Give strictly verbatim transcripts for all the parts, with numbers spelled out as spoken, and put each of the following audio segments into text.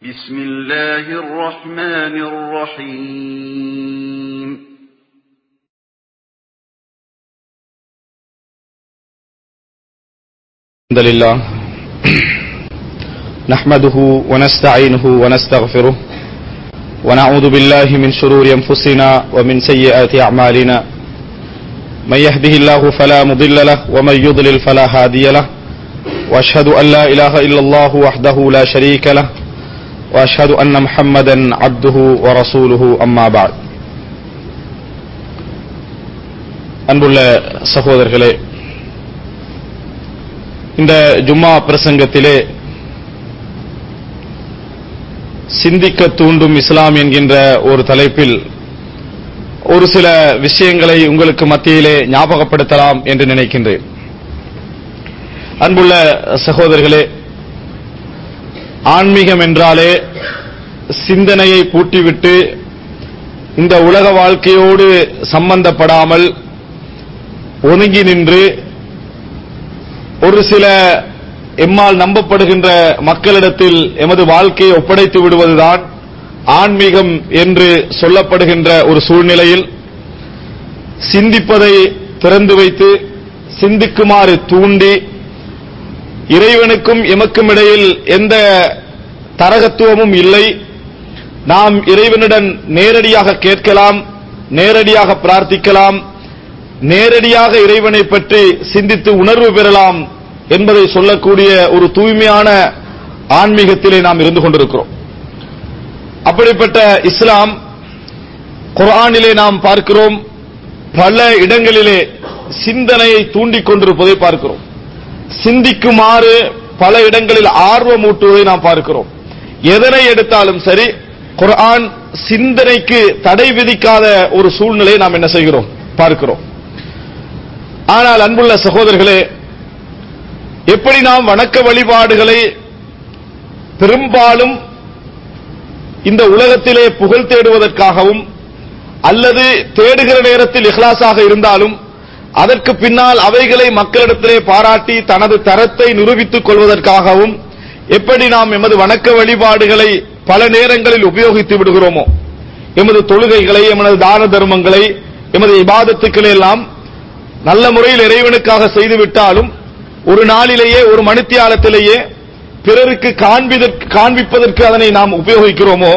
بسم الله الرحمن الرحيم الحمد لله نحمده ونستعينه ونستغفره ونعوذ بالله من شرور أنفسنا ومن سيئات أعمالنا من يهده الله فلا مضل له ومن يضلل فلا هادي له وأشهد أن لا إله إلا الله وحده لا شريك له وأشهد أن محمدا عبده ورسوله أما بعد அன்புள்ள சகோதரர்களே, இந்த ஜும்மா பிரசங்கத்திலே சிந்திக்க தூண்டும் இஸ்லாம் என்கின்ற ஒரு தலைப்பில் ஒரு சில விஷயங்களை உங்களுக்கு மத்தியிலே ஞாபகப்படுத்தலாம் என்று நினைக்கின்றேன். அன்புள்ள சகோதரர்களே, ஆன்மீகம் என்றாலே சிந்தனையை பூட்டிவிட்டு இந்த உலக வாழ்க்கையோடு சம்பந்தப்படாமல் ஒதுங்கி நின்று ஒரு சில எம்மால் நம்பப்படுகின்ற மக்களிடத்தில் எமது வாழ்க்கையை ஒப்படைத்து விடுவதுதான் ஆன்மீகம் என்று சொல்லப்படுகின்ற ஒரு சூழ்நிலையில் சிந்திப்பதை திறந்து வைத்து சிந்திக்குமாறு தூண்டி இறைவனுக்கும் எமக்கும் இடையில் எந்த தரகத்துவமும் இல்லை, நாம் இறைவனிடம் நேரடியாக கேட்கலாம், நேரடியாக பிரார்த்திக்கலாம், நேரடியாக இறைவனை பற்றி சிந்தித்து உணர்வு பெறலாம் என்பதை சொல்லக்கூடிய ஒரு தூய்மையான ஆன்மீகத்திலே நாம் இருந்து கொண்டிருக்கிறோம். அப்படிப்பட்ட இஸ்லாம் குர்ஆனிலே நாம் பார்க்கிறோம், பல இடங்களிலே சிந்தனையை தூண்டிக் கொண்டிருப்பதை பார்க்கிறோம். சிந்திக்குமாறு பல இடங்களில் ஆர்வமூட்டுவதை நாம் பார்க்கிறோம். எதனை எடுத்தாலும் சரி, குர்ஆன் சிந்தனைக்கு தடை விதிக்காத ஒரு சூழ்நிலையை நாம் என்ன செய்கிறோம், பார்க்கிறோம். ஆனால் அன்புள்ள சகோதரர்களே, எப்படி நாம் வணக்க வழிபாடுகளை பெரும்பாலும் இந்த உலகத்திலே புகழ் தேடுவதற்காகவும் அல்லது தேடுகிற நேரத்தில் இஹ்லாஸாக இருந்தாலும் அதற்கு பின்னால் அவைகளை மக்களிடத்திலே பாராட்டி தனது தரத்தை நிரூபித்துக் கொள்வதற்காகவும் எப்படி நாம் எமது வணக்க வழிபாடுகளை பல நேரங்களில் உபயோகித்து விடுகிறோமோ, எமது தொழுகைகளை, எமது தான தர்மங்களை, எமது இபாதத்துக்களை எல்லாம் நல்ல முறையில் இறைவனுக்காக செய்துவிட்டாலும் ஒரு நாளிலேயே ஒரு மணித்தியாலத்திலேயே பிறருக்கு காண்பிப்பதற்கு அதனை நாம் உபயோகிக்கிறோமோ,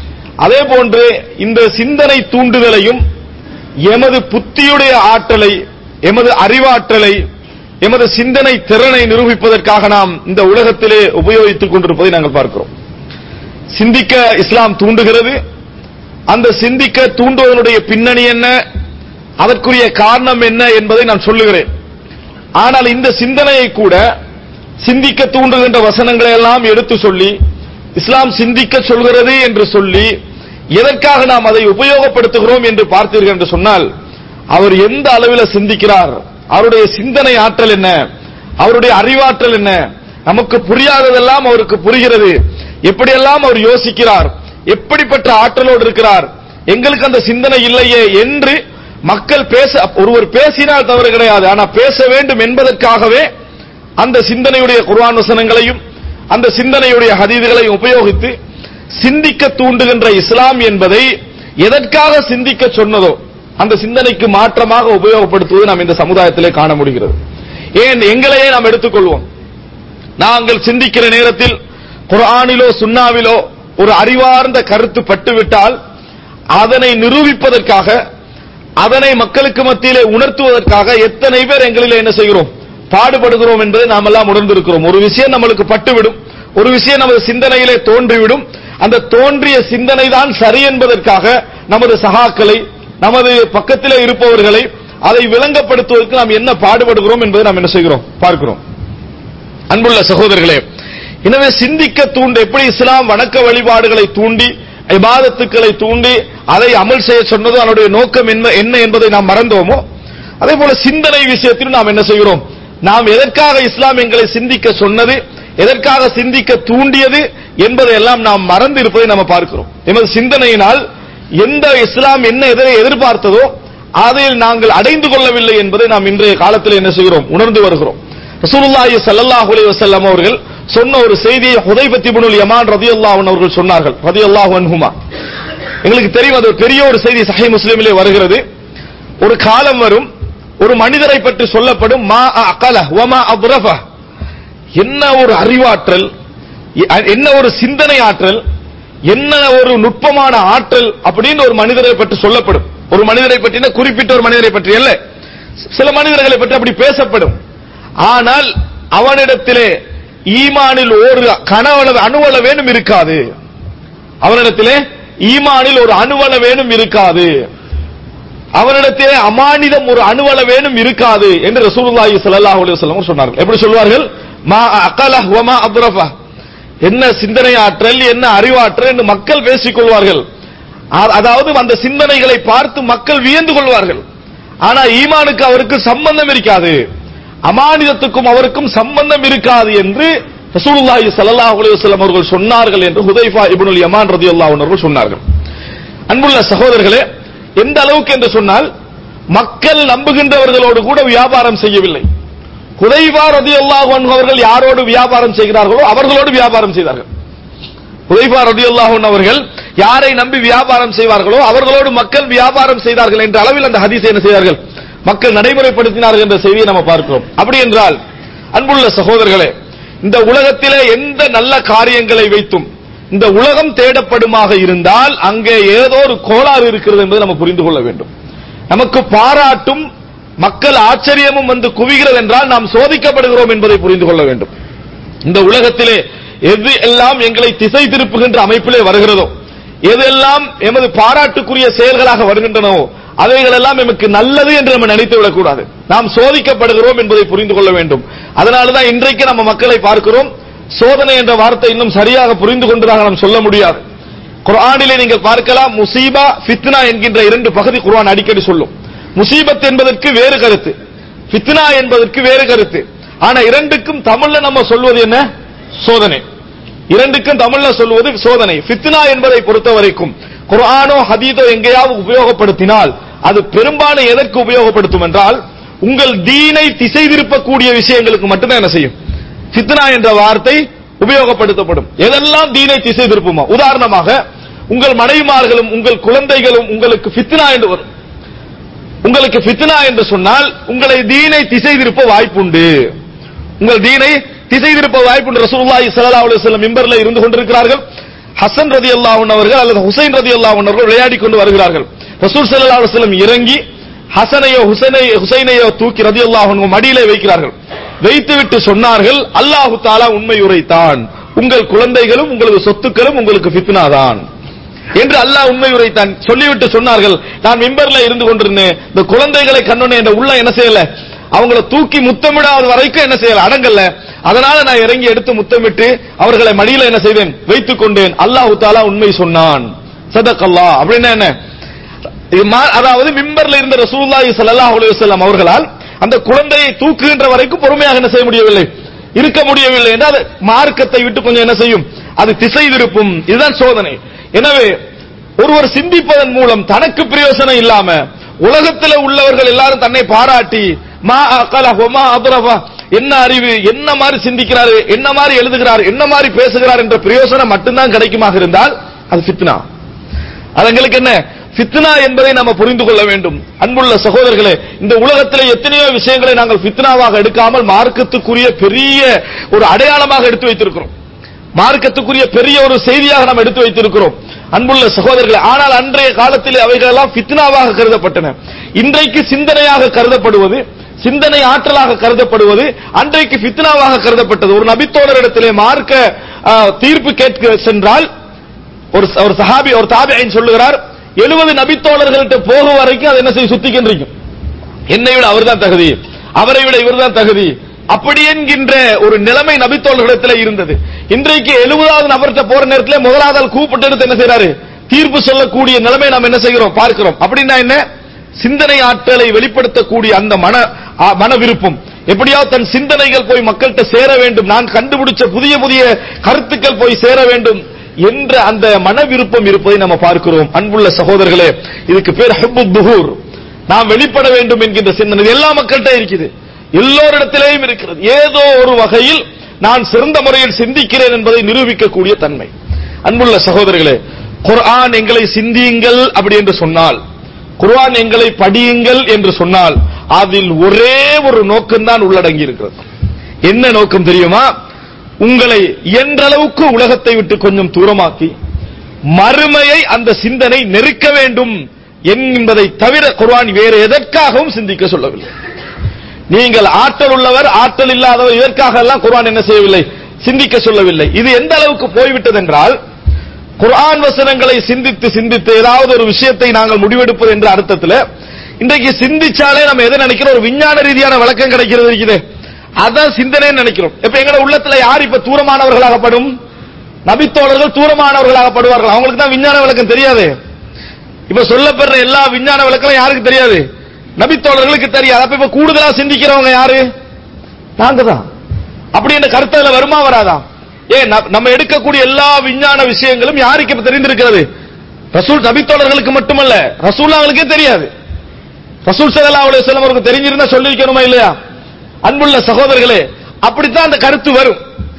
அதே போன்று இந்த சிந்தனை தூண்டுதலையும் எமது புத்தியுடைய ஆற்றலை, எமது அறிவாற்றலை, எமது சிந்தனை திறனை நிரூபிப்பதற்காக நாம் இந்த உலகத்திலே உபயோகித்துக் கொண்டிருப்பதை நாங்கள் பார்க்கிறோம். சிந்திக்க இஸ்லாம் தூண்டுகிறது. அந்த சிந்திக்க தூண்டுவதனுடைய பின்னணி என்ன, அதற்குரிய காரணம் என்ன என்பதை நான் சொல்லுகிறேன். ஆனால் இந்த சிந்தனையை கூட சிந்திக்க தூண்டுகின்ற வசனங்களை எல்லாம் எடுத்து சொல்லி இஸ்லாம் சிந்திக்க சொல்கிறது என்று சொல்லி எதற்காக நாம் அதை உபயோகப்படுத்துகிறோம் என்று பார்த்தீர்கள் என்று சொன்னால், அவர் எந்த அளவில் சிந்திக்கிறார், அவருடைய சிந்தனை ஆற்றல் என்ன, அவருடைய அறிவாற்றல் என்ன, நமக்கு புரியாததெல்லாம் அவருக்கு புரிகிறது, எப்படியெல்லாம் அவர் யோசிக்கிறார், எப்படிப்பட்ட ஆற்றலோடு இருக்கிறார், எங்களுக்கு அந்த சிந்தனை இல்லையே என்று மக்கள் பேச, ஒருவர் பேசினால் தவறு கிடையாது, ஆனால் பேச வேண்டும் என்பதற்காகவே அந்த சிந்தனையுடைய குர்ஆன் வசனங்களையும் அந்த சிந்தனையுடைய ஹதீதுகளையும் உபயோகித்து சிந்திக்க தூண்டுகின்ற இஸ்லாம் என்பதை எதற்காக சிந்திக்க சொன்னதோ அந்த சிந்தனைக்கு மாற்றமாக உபயோகப்படுத்துவது நாம் இந்த சமுதாயத்திலே காண முடிகிறது. ஏன், எங்களையே நாம் எடுத்துக்கொள்வோம். நாங்கள் சிந்திக்கிற நேரத்தில் குர்ஆனிலோ சுன்னாவிலோ ஒரு அறிவார்ந்த கருத்து பட்டுவிட்டால் அதனை நிரூபிப்பதற்காக, அதனை மக்களுக்கு மத்தியிலே உணர்த்துவதற்காக எத்தனை பேர் எங்களிலே என்ன செய்கிறோம், பாடுபடுகிறோம் என்பதை நாம் எல்லாம் உணர்ந்திருக்கிறோம். ஒரு விஷயம் நம்மளுக்கு பட்டுவிடும், ஒரு விஷயம் நமது சிந்தனையிலே தோன்றிவிடும், அந்த தோன்றிய சிந்தனை தான் சரி என்பதற்காக நமது சகாக்களை, நமது பக்கத்திலே இருப்பவர்களை அதை விளங்கப்படுத்துவதற்கு நாம் என்ன பாடுபடுகிறோம் என்பதை நாம் என்ன செய்கிறோம், பார்க்கிறோம். அன்புள்ள சகோதரர்களே, எனவே சிந்திக்க தூண்டு, எப்படி இஸ்லாம் வணக்க வழிபாடுகளை தூண்டி இபாதத்துக்களை தூண்டி அதை அமல் செய்ய சொன்னதோ அதனுடைய நோக்கம் என்ன என்பதை நாம் மறந்தோமோ, அதே போல சிந்தனை விஷயத்தில் நாம் என்ன செய்கிறோம், நாம் எதற்காக இஸ்லாம் எங்களை சிந்திக்க சொன்னது, எதற்காக சிந்திக்க தூண்டியது என்பதை எல்லாம் நாம் மறந்து இருப்பதை நாம் பார்க்கிறோம். எமது சிந்தனையினால் எந்த இஸ்லாம் என்ன எதிரை எதிர்பார்த்ததோ அதில் நாங்கள் அடைந்து கொள்ளவில்லை என்பதை நாம் இன்றைய காலத்தில் என்ன செய்கிறோம், உணர்ந்து வருகிறோம். ரசூலுல்லாஹி ஸல்லல்லாஹு அலைஹி வஸல்லம் அவர்கள் சொன்ன ஒரு செய்தியை ஹுதைபத் இப்னுல் யமான் ரலியல்லாஹு அன்ஹு அவர்கள் சொன்னார்கள். ரலியல்லாஹு அன்ஹுமா. எங்களுக்கு தெரியும், அது பெரிய ஒரு செய்தி, சஹீஹ் முஸ்லிமிலே வருகிறது. ஒரு காலம் வரும், ஒரு மனிதரை பற்றி சொல்லப்படும், மா அகல வ மா அப்ரஃப, என்ன ஒரு அறிவாற்றல், என்ன ஒரு சிந்தனை ஆற்றல், என்ன ஒரு நுட்பமான ஆற்றல் அப்படின்னு ஒரு மனிதரை பற்றி சொல்லப்படும். ஒரு மனிதரை பற்றி, குறிப்பிட்ட ஒரு மனிதரை பற்றி அல்ல, சில மனிதர்களை பற்றி அப்படி பேசப்படும். ஆனால் அவனிடத்திலே ஈமானில் ஒரு கனவளவு அணுவளவேனும் இருக்காது. அவனிடத்திலே ஈமானில் ஒரு அணுவளவேனும் இருக்காது. அவனிடத்திலே அமானிதம் ஒரு அணுவளவேனும் இருக்காது என்று ரசூலுல்லாஹி ஸல்லல்லாஹு அலைஹி வஸல்லம் சொன்னார்கள். எப்படி சொல்வார்கள்? மா அகலஹ வ மா அத்ரஃப, என்ன சிந்தனை ஆற்றல், என்ன அறிவாற்றல் என்று மக்கள் பேசிக் கொள்வார்கள். அதாவது அந்த சிந்தனைகளை பார்த்து மக்கள் வியந்து கொள்வார்கள். ஆனா ஈமானுக்கு அவருக்கு சம்பந்தம் இருக்காது, அமானிதத்துக்கும் அவருக்கும் சம்பந்தம் இருக்காது என்று ரசூலுல்லாஹி ஸல்லல்லாஹு அலைஹி வஸல்லம் அவர்கள் சொன்னார்கள் என்று ஹுதைஃபா இப்னுல் யமான் ரலியல்லாஹு அன்ஹு அவர்கள் சொன்னார்கள். அன்புள்ள சகோதரர்களே, எந்த அளவுக்கு என்று சொன்னால், மக்கள் நம்புகின்றவர்களோடு கூட வியாபாரம் செய்யவில்லை. ஹுதைஃபா ரலியல்லாஹு அன்ஹு அவர்கள் யாரோடு வியாபாரம் செய்கிறார்களோ அவர்களோடு வியாபாரம் செய்தார்கள். ஹுதைஃபா ரலியல்லாஹு அன்ஹு அவர்கள் யாரை நம்பி வியாபாரம் செய்வார்களோ அவர்களோடு மக்கள் வியாபாரம் செய்தார்கள் என்ற அளவில் அந்த ஹதீஸை என்ன செய்தார்கள், மக்கள் நடைமுறைப்படுத்தினார்கள் என்ற செய்தியை நம்ம பார்க்கிறோம். அப்படி என்றால் அன்புள்ள சகோதரர்களே, இந்த உலகத்திலே எந்த நல்ல காரியங்களை வைத்தும் இந்த உலகம் தேடப்படுமாக இருந்தால் அங்கே ஏதோ ஒரு கோளாறு இருக்கிறது என்பதை நம்ம புரிந்து கொள்ள வேண்டும். நமக்கு பாராட்டும் மக்கள் ஆச்சரியமும் வந்து குவிகிறது என்றால் நாம் சோதிக்கப்படுகிறோம் என்பதை புரிந்து கொள்ள வேண்டும். இந்த உலகத்திலே எது எல்லாம் எங்களை திசை திருப்புகின்ற அமைப்பிலே வருகிறதோ, எதெல்லாம் எமது பாராட்டுக்குரிய செயல்களாக வருகின்றனவோ அவைகள் எல்லாம் நமக்கு நல்லது என்று நம்ம நினைத்து விடக்கூடாது. நாம் சோதிக்கப்படுகிறோம் என்பதை புரிந்து கொள்ள வேண்டும். அதனாலதான் இன்றைக்கு நம்ம மக்களை பார்க்கிறோம், சோதனை என்ற வார்த்தை இன்னும் சரியாக புரிந்து கொண்டதாக நாம் சொல்ல முடியாது. குர்ஆனிலே நீங்கள் பார்க்கலாம், முசீபா, ஃபித்னா என்கின்ற இரண்டு பகுதி குர்ஆன் அடிக்கடி சொல்லும். முசீபத் என்பதற்கு வேறு கருத்து, ஃபித்னா என்பதற்கு வேறு கருத்து. ஆனா இரண்டுக்கும் தமிழ்ல நம்ம சொல்வது என்ன? சோதனை. இரண்டுக்கும் தமிழ்ல சொல்வது சோதனை. ஃபித்னா என்பதை பொறுத்தவரைக்கும் குர்ஆனோ ஹதீஸோ எங்கேயாவது உபயோகப்படுத்தினால் அது பெரும்பாலும் எதற்கு உபயோகப்படுத்தும் என்றால், உங்கள் தீனை திசை திருப்பக்கூடிய விஷயங்களுக்கு மட்டும்தான் என்ன செய்யும், ஃபித்னா என்ற வார்த்தை உபயோகப்படுத்தப்படும். எதெல்லாம் தீனை திசை திருப்புமா, உதாரணமாக உங்கள் மனைவிமார்களும் உங்கள் குழந்தைகளும் உங்களுக்கு ஃபித்னா என்று வரும். உங்களுக்கு ஃபித்னா என்று சொன்னால் உங்களை தீனை திசை திருப்ப வாய்ப்புண்டு, உங்கள் தீனை திசை திருப்ப வாய்ப்புண்டு. ரசூலுல்லாஹி ஸல்லல்லாஹு அலைஹி வஸல்லம் மிம்பர்ல இருந்து கொண்டிருக்கிறார்கள். ஹசன் ரலியல்லாஹு அன்ஹு அவர்கள் அல்லது ஹுசைன் ரலியல்லாஹு அன்ஹு அவர்கள் விளையாடி கொண்டு வருகிறார்கள். ரசூல் ஸல்லல்லாஹு அலைஹி வஸல்லம் இறங்கி ஹசனையோ ஹுசைனையோ ஹுசைனையோ தூக்கி ரலியல்லாஹு அன்ஹு மடியிலே வைக்கிறார்கள். வைத்துவிட்டு சொன்னார்கள், அல்லாஹு தஆலா உண்மை உரைத்தான், உங்கள் குழந்தைகளும் உங்களது சொத்துக்களும் உங்களுக்கு ஃபித்னா தான் என்று அல்லாஹ் உண்மை உரைத்தான். சொல்லிவிட்டு சொன்னார்கள், நான் மிம்பர்ல இருந்து கொண்டிருந்தேன், இந்த குழந்தைகளை கண்ணோனே என்ற உள்ள என்ன செய்யல, அவங்கள தூக்கி முத்தமிடாத வரைக்கும் என்ன செய்யல, அடங்கல்ல. அதனால நான் இறங்கி எடுத்து முத்தமிட்டு அவர்களை மடியில என்ன செய்தேன், வைத்துக் கொண்டேன். அல்லாஹு தஆலா உண்மை சொன்னான், ஸதகல்லாஹ். அப்படின்னா என்ன, அதாவது மிம்பர்ல இருந்த ரசூலுல்லாஹி ஸல்லல்லாஹு அலைஹி வஸல்லம் அவர்களால் அந்த குழந்தையை தூக்குகின்ற வரைக்கும் பொறுமையாக என்ன செய்ய முடியவில்லை, இருக்க முடியவில்லை என்றால் மார்க்கத்தை விட்டு கொஞ்சம் என்ன செய்யும், அது திசை திருப்பும். இதுதான் சோதனை. எனவே ஒருவர் சிந்திப்பதன் மூலம் தனக்கு பிரயோசனம் இல்லாம உலகத்தில் உள்ளவர்கள் எல்லாரும் தன்னை பாராட்டி மா அகலஹ வ மா அத்ரஃப, என்ன அறிவு, என்ன மாதிரி சிந்திக்கிறார், என்ன மாதிரி எழுதுகிறார், என்ன மாதிரி பேசுகிறார் என்ற பிரயோசனம் மட்டும்தான் கிடைக்குமாக இருந்தால் அது ஃபித்னா. அது எங்களுக்கு என்ன ஃபித்னா என்பதை நாம் புரிந்து கொள்ள வேண்டும். அன்புள்ள சகோதரர்களே, இந்த உலகத்திலே எத்தனையோ விஷயங்களை நாங்கள் ஃபித்னாவாக எடுக்காமல் மார்க்கத்துக்குரிய பெரிய ஒரு அடையாளமாக எடுத்து வைத்திருக்கிறோம், மார்க்கத்துக்குரிய பெரிய ஒரு செய்தியாக நாம் எடுத்து வைத்திருக்கிறோம். அன்புள்ள சகோதரர்களே, ஆனால் அன்றைய காலத்திலே அவைகள் எல்லாம் ஃபித்னாவாக கருதப்பட்டன. இன்றைக்கு சிந்தனையாக கருதப்படுவது, சிந்தனை ஆற்றலாக கருதப்படுவது அன்றைக்கு ஃபித்னாவாக கருதப்பட்டது. ஒரு நபித்தோழரிடத்திலே மார்க்க தீர்ப்பு கேட்க சென்றால் ஒரு ஒரு சஹாபி, ஒரு தாபிஈன் சொல்லுகிறார், எழுபது நபித்தோழர்கள்ட்ட போக வரைக்கும் அது என்ன செய்ய சுத்திக்கின்றிருக்கும், என்னை விட அவர் தான் தகுதி, அவரை விட இவர் தான் தகுதி, அப்படி என்கின்ற ஒரு நிலைமை நபித்தோழர்களிடத்தில் இருந்தது. இன்றைக்கு எழுபதாவது நபர்கிட்ட போற நேரத்தில் முதலாவது கூப்பிட்டு எடுத்து என்ன செய்யறாரு, தீர்ப்பு சொல்லக்கூடிய நிலைமை நாம் என்ன செய்கிறோம், பார்க்கிறோம். அப்படின்னா என்ன, சிந்தனை ஆற்றலை வெளிப்படுத்தக்கூடிய அந்த மன மன விருப்பம், எப்படியாவது தன் சிந்தனைகள் போய் மக்கள்கிட்ட சேர வேண்டும், நான் கண்டுபிடிச்ச புதிய புதிய கருத்துக்கள் போய் சேர வேண்டும் என்ற அந்த மன விருப்பம் இருப்பதை நம்ம பார்க்கிறோம். அன்புள்ள சகோதரர்களே, இதுக்கு பேர் ஹுப்புத் துஹூர், நாம் வெளிப்பட வேண்டும் என்கின்ற சிந்தனை எல்லா மக்கள்கிட்ட இருக்குது, எல்லோரிடத்திலேயும் இருக்கிறது. ஏதோ ஒரு வகையில் நான் சிறந்த முறையில் சிந்திக்கிறேன் என்பதை நிரூபிக்கக்கூடிய தன்மை. அன்புள்ள சகோதரர்களே, குர்ஆன் எங்களை சிந்தியுங்கள் அப்படி என்று சொன்னால், குர்ஆன் எங்களை படியுங்கள் என்று சொன்னால், அதில் ஒரே ஒரு நோக்கம்தான் உள்ளடங்கி இருக்கிறது. என்ன நோக்கம் தெரியுமா? உங்களை இயன்றளவுக்கு உலகத்தை விட்டு கொஞ்சம் தூரமாக்கி மறுமையை அந்த சிந்தனை நெருக்க வேண்டும் என்பதை தவிர குர்ஆன் வேறு எதற்காகவும் சிந்திக்க சொல்லவில்லை. நீங்கள் ஆற்றல் உள்ளவர் ஆற்றல் இல்லாதவர் இதற்காக எல்லாம் குர்ஆன் என்ன செய்யவில்லை, சிந்திக்க சொல்லவில்லை. இது எந்த அளவுக்கு போய்விட்டது என்றால், குர்ஆன் வசனங்களை சிந்தித்து சிந்தித்து ஏதாவது ஒரு விஷயத்தை நாங்கள் முடிவெடுப்பது என்ற அர்த்தத்தில் இன்றைக்கு சிந்திச்சாலே நம்ம எதை நினைக்கிறோம், ஒரு விஞ்ஞான ரீதியான விளக்கம் கிடைக்கிறது இருக்குது, அதான் சிந்தனை நினைக்கிறோம். இப்ப எங்க உள்ளத்துல யார் இப்ப தூரமானவர்களாகப்படும்? நபித்தோழர்கள் தூரமானவர்களாகப்படுவார்கள். அவங்களுக்கு தான் விஞ்ஞான விளக்கம் தெரியாது. இப்ப சொல்லப்படுற எல்லா விஞ்ஞான விளக்கம் யாருக்கு தெரியாது? நபித்தோழர்களுக்கு தெரியாது. அப்ப இப்ப கூடுதலா சிந்திக்கிறவங்க யாரு? நாங்க தான். அப்படி என்ற கருத்துல வருமா வராதா? ஏ நம்ம எடுக்கக்கூடிய எல்லா விஞ்ஞான விஷயங்களும் யாருக்கு இப்ப தெரிந்திருக்கிறது? ரசூல் நபித்தோழர்களுக்கு மட்டுமல்ல, ரசூலுல்லாஹ்வுக்கே தெரியாது. ரசூல் ஸல்லல்லாஹு அலைஹி வஸல்லம் அவருக்கு தெரிஞ்சிருந்தா சொல்லிருக்கணுமா இல்லையா? அன்புள்ள சகோதரர்களே, அப்படித்தான் அந்த கருத்து வரும்.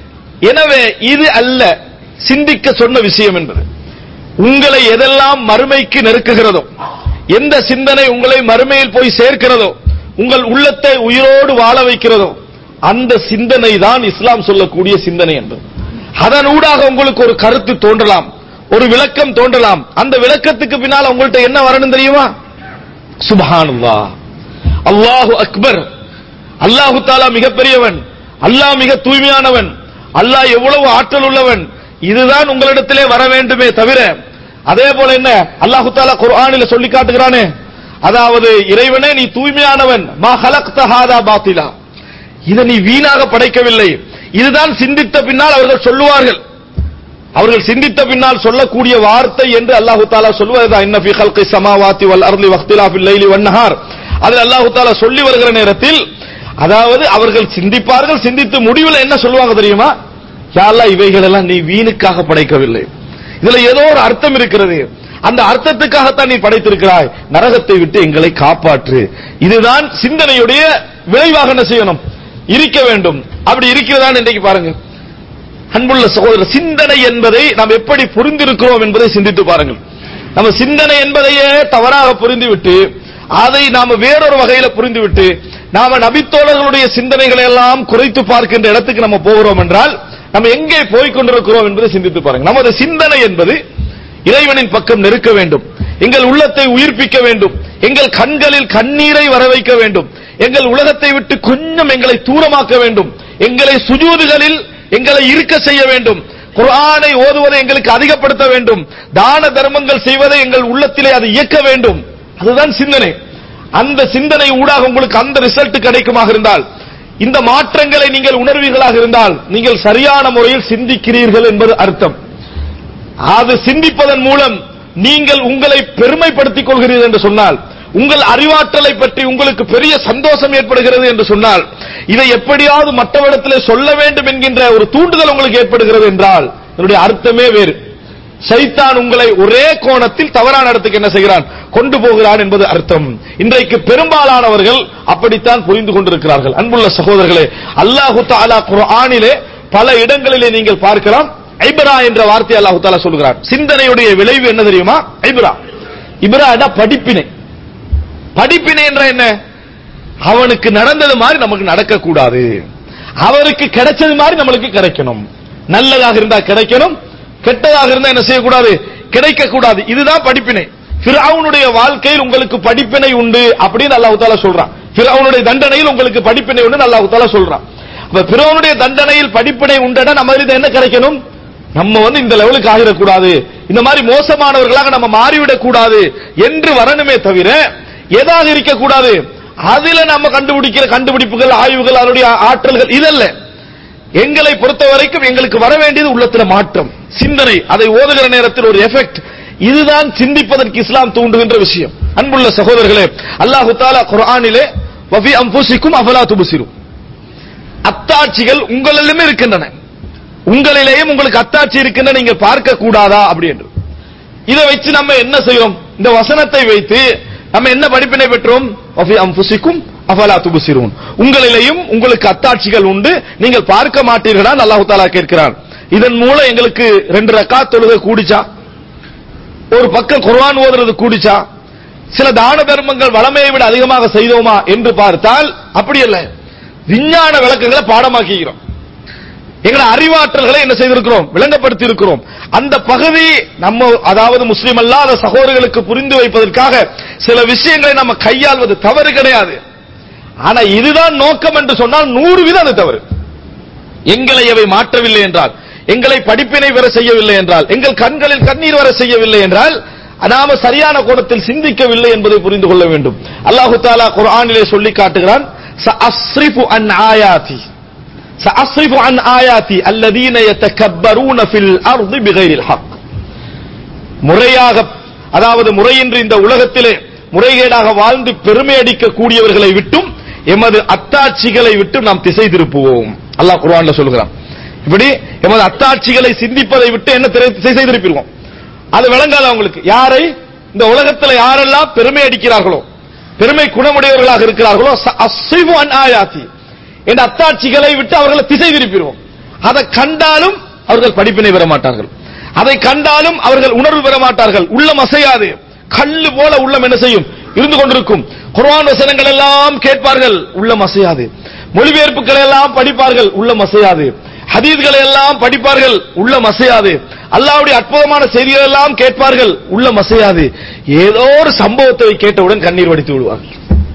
எனவே இது அல்ல சிந்திக்க சொன்ன விஷயம் என்பது. உங்களை எதெல்லாம் மறுமைக்கு நெருக்குகிறதோ, எந்த சிந்தனை உங்களை மறுமையில் போய் சேர்க்கிறதோ, உங்கள் உள்ளத்தை உயிரோடு வாழ வைக்கிறதோ, அந்த சிந்தனை தான் இஸ்லாம் சொல்லக்கூடிய சிந்தனை என்பது. அதன் ஊடாக உங்களுக்கு ஒரு கருத்து தோன்றலாம், ஒரு விளக்கம் தோன்றலாம். அந்த விளக்கத்துக்கு பின்னால் உங்கள்ட்ட என்ன வரணும் தெரியுமா? சுப்ஹானல்லாஹ், அல்லாஹு அக்பர், அல்லாஹு தஆலா மிகப்பெரியவன், அல்லாஹ் மிக தூய்மையானவன், அல்லாஹ் எவ்வளவு ஆற்றல் உள்ளவன், இதுதான் உங்களிடத்திலே வர வேண்டுமே தவிர, அதே போல என்ன அல்லாஹு தஆலா குர்ஆனில் சொல்லி காட்டுகிறானே, அதாவது இறைவனே நீ தூய்மையானவன், மா ஹலக்த ஹாதா பாத்திலா, இதை நீ வீணாக படைக்கவில்லை. இதுதான் சிந்தித்த பின்னால் அவர்கள் சொல்லுவார்கள். அவர்கள் சிந்தித்த பின்னால் சொல்லக்கூடிய வார்த்தை என்று அல்லாஹு தஆலா சொல்வதுதான், இன்ன ஃபீ ஹல்கி ஸமாவாத்தி வல் அர்லி வக்திலாஃபில் லைலி வன் நஹார். அதில் அல்லாஹு தஆலா சொல்லி வருகிற நேரத்தில், அதாவது அவர்கள் சிந்திப்பார்கள், சிந்தித்து முடிவில் என்ன சொல்லுவாங்க தெரியுமா? யா அல்லாஹ், இவைகள் எல்லாம் நீ வீணுக்காக படைக்கவில்லை, இதுல ஏதோ ஒரு அர்த்தம் இருக்கிறது, அந்த அர்த்தத்துக்காகத்தான் நீ படைத்திருக்கிறாய், நரகத்தை விட்டு எங்களை காப்பாற்று. இதுதான் சிந்தனையுடைய விளைவாக என்ன செய்யணும், இருக்க வேண்டும். அப்படி இருக்கிறதான் இன்றைக்கு பாருங்க. அன்புள்ள சகோதரர், சிந்தனை என்பதை நாம் எப்படி புரிந்திருக்கிறோம் என்பதை சிந்தித்து பாருங்கள். நம்ம சிந்தனை என்பதையே தவறாக புரிந்துவிட்டு, அதை நாம வேறொரு வகையில புரிந்துவிட்டு, நாம நபித்தோழர்களுடைய சிந்தனைகளை எல்லாம் குறைத்து பார்க்கின்ற இடத்துக்கு நம்ம போகிறோம் என்றால், நம்ம எங்கே போய்கொண்டிருக்கிறோம் என்பதை சிந்தித்து பாருங்க. நமது சிந்தனை என்பது இறைவனின் பக்கம் நெருக்க வேண்டும், எங்கள் உள்ளத்தை உயிர்ப்பிக்க வேண்டும், எங்கள் கண்களில் கண்ணீரை வர வைக்க வேண்டும், எங்கள் உலகத்தை விட்டு கொஞ்சம் எங்களை தூரமாக்க வேண்டும், எங்களை சுஜூதுகளில் எங்களை இருக்க செய்ய வேண்டும், குர்ஆனை ஓதுவதை எங்களுக்கு அதிகப்படுத்த வேண்டும், தான தர்மங்கள் செய்வதை எங்கள் உள்ளத்திலே அது இயக்க வேண்டும். அதுதான் சிந்தனை. அந்த சிந்தனை ஊடாக உங்களுக்கு அந்த ரிசல்ட் கிடைக்குமாக இருந்தால், இந்த மாற்றங்களை நீங்கள் உணர்வீர்களாக இருந்தால், நீங்கள் சரியான முறையில் சிந்திக்கிறீர்கள் என்பது அர்த்தம். அது சிந்திப்பதன் மூலம் நீங்கள் உங்களை பெருமைப்படுத்திக் கொள்கிறீர்கள் என்று சொன்னால், உங்கள் அறிவாற்றலை பற்றி உங்களுக்கு பெரிய சந்தோஷம் ஏற்படுகிறது என்று சொன்னால், இதை எப்படியாவது மற்றவரிடத்திலே சொல்ல வேண்டும் என்கின்ற ஒரு தூண்டுதல் உங்களுக்கு ஏற்படுகிறது என்றால், இதனுடைய அர்த்தமே வேறு. ஷைத்தான் உங்களை ஒரே கோணத்தில் தவறான இடத்துக்கு என்ன செய்கிறான், கொண்டு போகிறான் என்பது அர்த்தம். இன்றைக்கு பெரும்பாலானவர்கள் அப்படித்தான் புரிந்து கொண்டிருக்கிறார்கள். அன்புள்ள சகோதரர்களே, அல்லாஹு தஆலா குர்ஆனிலே பல இடங்களிலே நீங்கள் பார்க்கலாம், ஐப்ரா என்ற வார்த்தை அல்லாஹு தஆலா சொல்கிறார். சிந்தனையுடைய விளைவு என்ன தெரியுமா? ஐப்ரா. இப்ரானா படிப்பினை. படிப்பினை என்ற என்ன? அவனுக்கு நடந்தது மாதிரி நமக்கு நடக்க கூடாது, அவருக்கு கிடைச்சது மாதிரி நம்மளுக்கு கிடைக்கணும். நல்லதாக இருந்தா கிடைக்கணும், கெட்டதாக இருந்தா என்ன செய்யக்கூடாது, கிடைக்க கூடாது. இதுதான் படிப்பினை. ஃபிரௌனுடைய வாழ்க்கையில் உங்களுக்கு படிப்பினை உண்டு அப்படின்னு அல்லாஹ் தஆலா சொல்றான். ஃபிரௌனுடைய தண்டனையில் உங்களுக்கு படிப்பினை உண்டு அல்லாஹ் தஆலா சொல்றான். அப்ப ஃபிரௌனுடைய தண்டனையில் படிப்பினை உண்டனா நம்ம இது என்ன கிடைக்கணும், நம்ம வந்து இந்த லெவலுக்கு ஆகிடக்கூடாது, இந்த மாதிரி மோசமானவர்களாக நம்ம மாறிவிடக் கூடாது என்று வரணுமே தவிர எதாக இருக்க கூடாது, அதுல நம்ம கண்டுபிடிக்கிற கண்டுபிடிப்புகள், ஆய்வுகள், அதனுடைய ஆற்றல்கள் இதல்ல. எங்களை பொறுத்த வரைக்கும் எங்களுக்கு வர வேண்டியது உள்ளத்துல மாற்றம், சிந்தனை, அதை ஓதுகிற நேரத்தில் ஒரு எஃபெக்ட். இதுதான் சிந்திப்பதற்கு இஸ்லாம் தூண்டுகின்ற விஷயம். அன்புள்ள சகோதரர்களே, அல்லாஹு தஆலா குர்ஆனிலே வஃபி அன்ஃபுசிக்கும் அஃபலா துப்சிரூன், அத்தாட்சிகள் உங்களிலுமே இருக்கின்றன, உங்களிலேயும் உங்களுக்கு அத்தாட்சி இருக்கின்றன, நீங்க பார்க்க கூடாதா அப்படி என்று. இதை வச்சு நம்ம என்ன செய்யறோம், இந்த வசனத்தை வைத்து நம்ம என்ன படிப்பினை பெற்றோம், வஃபி அன்ஃபுசிக்கும் அஃபலா துப்சிரூன், உங்களிலேயும் உங்களுக்கு அத்தாட்சிகள் உண்டு, நீங்கள் பார்க்க மாட்டீர்களா? அல்லாஹ் தஆலா கேட்கிறான். இதன் மூலம் எங்களுக்கு ரெண்டு ரக்காத் தொழுகை கூடிச்சா, ஒரு பக்கம் குர்ஆன் ஓதுறது கூடிச்சா, சில தான தர்மங்கள் வளமையை விட அதிகமாக செய்தோமா என்று பார்த்தால் அப்படி அல்ல. விஞ்ஞான விளக்கங்களை பாடமாக்குகிறோம், எங்களை அறிவாற்றல்களை என்ன செய்திருக்கிறோம், விளங்கப்படுத்தி இருக்கிறோம். அந்த பகுதி நம்ம, அதாவது முஸ்லிம் அல்லாத சகோதரர்களுக்கு புரிந்து வைப்பதற்காக சில விஷயங்களை நம்ம கையாள்வது தவறு கிடையாது. ஆனா இதுதான் நோக்கம் என்று சொன்னால் நூறு வீதம் அது தவறு. எங்களை அவை மாற்றவில்லை என்றால், எங்களை படிப்பினை வர செய்யவில்லை என்றால், எங்கள் கண்களில் கண்ணீர் வர செய்யவில்லை என்றால் நாம சரியான கோணத்தில் சிந்திக்கவில்லை என்பதை புரிந்து கொள்ள வேண்டும். அல்லாஹு தஆலா குர்ஆனிலே சொல்லி காட்டுகிறான், சஅஸ்ரிஃபு அன் ஆயாதி சஅஸ்ரிஃபு அன் ஆயாதி அல்லதீன யதகப்பரூன ஃபில் அர்தி பிகைரில் ஹக். முறையாக, அதாவது முறையின்றி இந்த உலகத்திலே முறைகேடாக வாழ்ந்து பெருமை அடிக்க கூடியவர்களை விட்டும் எமது அத்தாட்சிகளை விட்டு நாம் திசை திருப்புவோம். அல்லாஹ் குர்ஆன்ல சொல்கிறான். இப்படி எமது அத்தாட்சிகளை சிந்திப்பதை விட்டு என்ன திசை திருப்பிடுவோம். அது விளங்காத அவங்களுக்கு. யாரை? இந்த உலகத்தில் யாரெல்லாம் பெருமை அடிக்கிறார்களோ, பெருமை குணமுடையவர்களாக இருக்கிறார்களோ, அஸ்ரிஃபு அன் ஆயாதி, என்ற அத்தாட்சிகளை விட்டு அவர்களை திசை திருப்பிடுவோம். அதை கண்டாலும் அவர்கள் படிப்பினை பெற மாட்டார்கள், அதை கண்டாலும் அவர்கள் உணர்வு பெற மாட்டார்கள், உள்ளம் அசையாது, கல்லு போல உள்ளம் என்ன செய்யும், இருந்து கொண்டிருக்கும். குர்ஆன் வசனங்கள் எல்லாம் கேட்பார்கள், உள்ளம் அசையாது. மொழிபெயர்ப்புகளை எல்லாம் படிப்பார்கள், உள்ளம் அசையாது. ஹதீஸ்களை எல்லாம் படிப்பார்கள், உள்ளம் அசையாது. அல்லாஹ்வுடைய அற்புதமான செய்திகள் எல்லாம் கேட்பார்கள், உள்ளம் அசையாது. ஏதோ ஒரு சம்பவத்தை கேட்டவுடன் கண்ணீர் வடித்து விடுவார்கள்,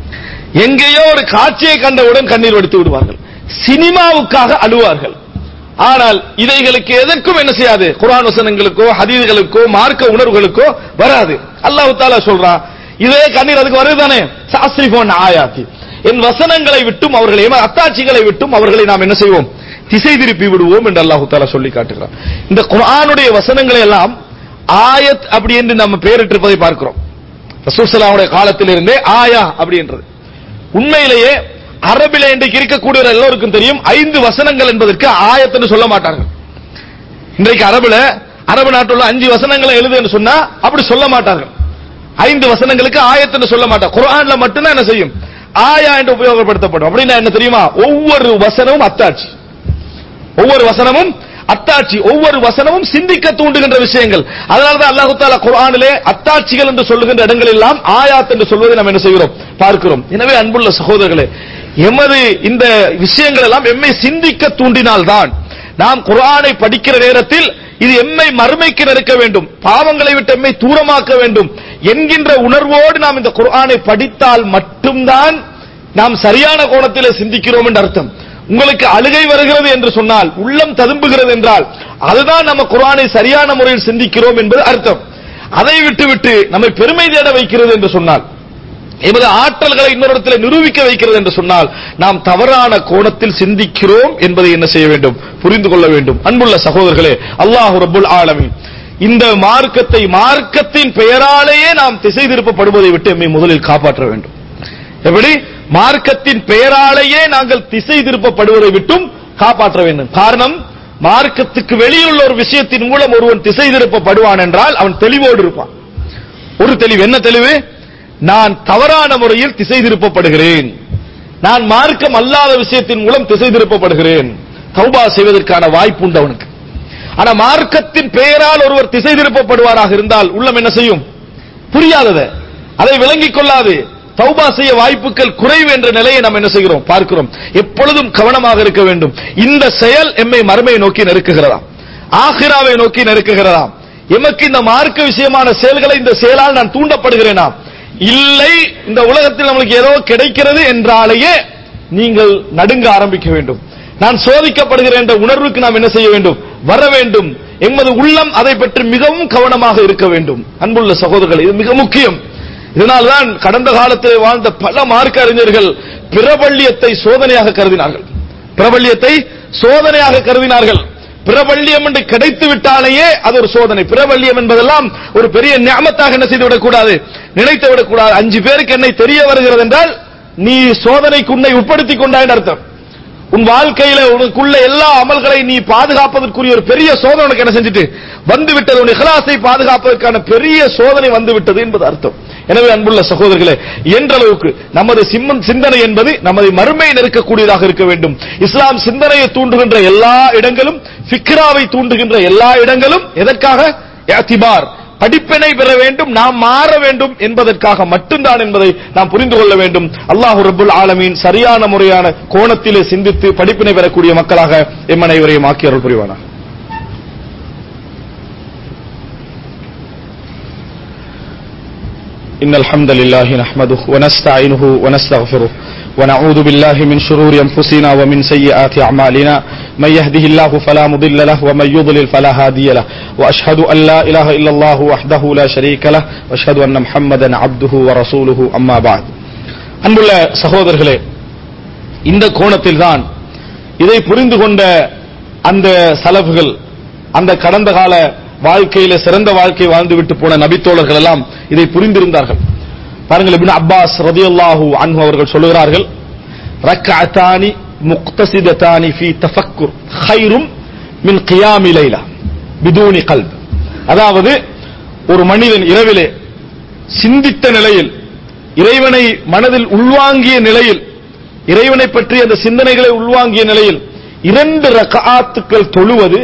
எங்கேயோ ஒரு காட்சியை கண்டவுடன் கண்ணீர் வடித்து விடுவார்கள், சினிமாவுக்காக அழுவார்கள். ஆனால் இதைகளுக்கு எதற்கும் என்ன செய்யாது, குர்ஆன் வசனங்களுக்கோ ஹதீஸ்களுக்கோ மார்க்க உணர்வுகளுக்கோ வராது. அல்லாஹ் தஆலா சொல்றான், இதே கண்ணீர் அதுக்கு வருதுதானே, சஅஸ்ரிஃபு அன் ஆயாதி, என் வசனங்களை விட்டும் அவர்களை, அத்தாட்சிகளை விட்டும் அவர்களை நாம் என்ன செய்வோம், திசை திருப்பி விடுவோம் என்று அல்லாஹ் தஆலா சொல்லி காட்டுகிறார். இந்த குர்ஆனுடைய வசனங்களை எல்லாம் ஆயத் அப்படி என்று நம்ம பெயரிட்டிருப்பதை பார்க்கிறோம். ரசூல் ஸல்லல்லாஹு அலைஹி காலத்திலிருந்தே ஆயா அப்படி என்றது. உண்மையிலேயே அரபிலே இன்றைக்கு இருக்கக்கூடிய எல்லோருக்கும் தெரியும், ஐந்து வசனங்கள் என்பதற்கு ஆயத்துன்னு சொல்ல மாட்டார்கள். இன்றைக்கு அரபுல, அரபு நாட்டுல அஞ்சு வசனங்களை எழுது என்று சொன்னா அப்படி சொல்ல மாட்டார்கள். ஐந்து வசனங்களுக்கு ஆயத்துன்னு சொல்ல மாட்டாங்க. குர்ஆன்ல மட்டும்தான் என்ன செய்யும், ஆயா என்று உபயோகப்படுத்தப்படும். அப்படின்னா என்ன தெரியுமா, ஒவ்வொரு வசனமும் அத்தாட்சி, ஒவ்வொரு வசனமும் அத்தாட்சி, ஒவ்வொரு வசனமும் சிந்திக்க தூண்டுகின்ற விஷயங்கள். அதனாலதான் அல்லாஹ் தஆலா குர்ஆனிலே அத்தாட்சிகள் என்று சொல்லுகின்ற இடங்கள் எல்லாம் ஆயாத் என்று சொல்வதை நாம் என்ன செய்கிறோம், பார்க்கிறோம். எனவே அன்புள்ள சகோதரர்களே, எமது இந்த விஷயங்கள் எல்லாம் எம்மை சிந்திக்க தூண்டினால்தான் நாம் குர்ஆனை படிக்கிற நேரத்தில் இது எம்மை மறுமைக்கு நெருக்க வேண்டும், பாவங்களை விட்டு எம்மை தூரமாக்க வேண்டும் என்கின்ற உணர்வோடு நாம் இந்த குர்ஆனை படித்தால் மட்டும்தான் நாம் சரியான கோணத்திலே சிந்திக்கிறோம் என்று அர்த்தம். உங்களுக்கு அழுகை வருகிறது என்று சொன்னால், உள்ளம் ததும்புகிறது என்றால், அதுதான் நம்ம குர்ஆனை சரியான முறையில் சிந்திக்கிறோம் என்பது அர்த்தம். அதை விட்டுவிட்டு நம்மை பெருமை தேட வைக்கிறது என்று சொன்னால், எமது ஆற்றல்களை இன்னொரு நிரூபிக்க வைக்கிறது என்று சொன்னால், நாம் தவறான கோணத்தில் சிந்திக்கிறோம் என்பதை என்ன செய்ய வேண்டும், புரிந்து கொள்ள வேண்டும். அன்புள்ள சகோதரர்களே, அல்லாஹ் ரப்புல் ஆலமீன் இந்த மார்க்கத்தை, மார்க்கத்தின் பெயராலேயே நாம் திசை திருப்பப்படுவதை விட்டு எம்மை முதலில் காப்பாற்ற வேண்டும். எப்படி? மார்க்கத்தின் பெயராலேயே நாங்கள் திசை திருப்பப்படுவதை விட்டும் காப்பாற்ற வேண்டும். காரணம், மார்க்கத்துக்கு வெளியுள்ள ஒரு விஷயத்தின் மூலம் ஒருவன் திசை திருப்பப்படுவான் என்றால் அவன் தெளிவோடு இருப்பான். ஒரு தெளிவு என்ன தெளிவு? நான் தவறான முறையில் திசை திருப்பப்படுகிறேன், நான் மார்க்கம் அல்லாத விஷயத்தின் மூலம் திசை திருப்பப்படுகிறேன், தௌபா செய்வதற்கான வாய்ப்பு உண்டு அவனுக்கு. ஆனா மார்க்கத்தின் பெயரால் ஒருவர் திசை திருப்பப்படுவாராக இருந்தால் உள்ளம் என்ன செய்யும், புரியாதத, அதை விளங்கிக் கொள்ளாது, தௌபா செய்ய வாய்ப்புகள் குறைவு என்ற நிலையை நாம் என்ன செய்கிறோம், பார்க்கிறோம். எப்பொழுதும் கவனமாக இருக்க வேண்டும். இந்த செயல் எம்மை மறுமையை நோக்கி நெருக்குகிறதா, ஆகிராவை நோக்கி நெருக்குகிறதா, எமக்கு இந்த மார்க்க விஷயமான செயல்களை இந்த செயலால் நான் தூண்டப்படுகிறேனா, இல்லை இந்த உலகத்தில் நம்மளுக்கு ஏதோ கிடைக்கிறது என்றாலேயே நீங்கள் நடுங்க ஆரம்பிக்க வேண்டும். நான் சோதிக்கப்படுகிறேன் என்ற உணர்வுக்கு நாம் என்ன செய்ய வேண்டும், வர வேண்டும். எமது உள்ளம் அதை பற்றி மிகவும் கவனமாக இருக்க வேண்டும். அன்புள்ள சகோதரர்கள், இது மிக முக்கியம். இதனால்தான் கடந்த காலத்தில் வாழ்ந்த பல மார்க்க அறிஞர்கள் பிரபல்யத்தை சோதனையாக கருதினார்கள், பிரபல்யத்தை சோதனையாக கருதினார்கள். பிரபல்யம் என்று கிடைத்து விட்டாலேயே அது ஒரு சோதனை. பிரபல்யம் என்பதெல்லாம் ஒரு பெரிய நியமத்தாக என்ன செய்து விடக்கூடாது, நினைத்து விடக்கூடாது. அஞ்சு பேருக்கு என்னை தெரிய வருகிறது என்றால் நீ சோதனைக்கு உன்னை உட்படுத்திக் கொண்டாய் அர்த்தம். உன் வாழ்க்கையில உனக்குள்ள எல்லா அமல்களை நீ பாதுகாப்பதற்குரிய ஒரு பெரிய சோதனை உனக்கு என்ன செஞ்சுட்டு வந்து விட்டது, உன் இஹ்லாஸை பாதுகாப்பதற்கான பெரிய சோதனை வந்து விட்டது என்பது அர்த்தம். எனவே அன்புள்ள சகோதரர்களே, என்ற அளவுக்கு நமது சிந்தனை என்பது நமது மறுமையை நெருக்கக்கூடியதாக இருக்க வேண்டும். இஸ்லாம் சிந்தனையை தூண்டுகின்ற எல்லா இடங்களும், ஃபிக்ராவை தூண்டுகின்ற எல்லா இடங்களும் எதற்காக? இஅ்திபார், படிப்பினை பெற வேண்டும், நாம் மாற வேண்டும் என்பதற்காக மட்டும்தான் என்பதை நாம் புரிந்து கொள்ள வேண்டும். அல்லாஹ் ரப்பல் ஆலமீன் சரியான முறையான கோணத்திலே சிந்தித்து படிப்பினை பெறக்கூடிய மக்களாக எம் அனைவரையும் ஆக்கி அருள் புரிவானாக. إن الحمد لله نحمده ونستعينه ونستغفره ونعوذ بالله من شرور أنفسنا ومن سيئات أعمالنا من يهده الله فلا مضل له ومن يضلل فلا هادي له وأشهد أن لا إله إلا الله وحده لا شريك له وأشهد أن محمدا عبده ورسوله أما بعد. அன்புள்ள சகோதரர்களே, இந்த கோணத்தில் தான் இதை புரிந்து கொண்ட அந்த சலஃப்கள், அந்த கடந்த கால வாழ்க்கையில சிறந்த வாழ்க்கை வாழ்ந்துவிட்டு போன நபித்தோழர்கள் எல்லாம் இதை புரிந்திருந்தார்கள். பாருங்கள், இப்னு அப்பாஸ் ரலியல்லாஹு அன்ஹு அவர்கள் சொல்கிறார்கள், ரக்அத்தானி முக்தஸிதத்தானி ஃபீ தஃபக்குர் கைரும் மின் கியாமி லைலா பிதூனி கல்ப். அதாவது ஒரு மனிதன் இரவிலே சிந்தித்த நிலையில், இறைவனை மனதில் உள்வாங்கிய நிலையில், இறைவனை பற்றி அந்த சிந்தனைகளை உள்வாங்கிய நிலையில் இரண்டு ரக்அத்துக்கள் தொழுவது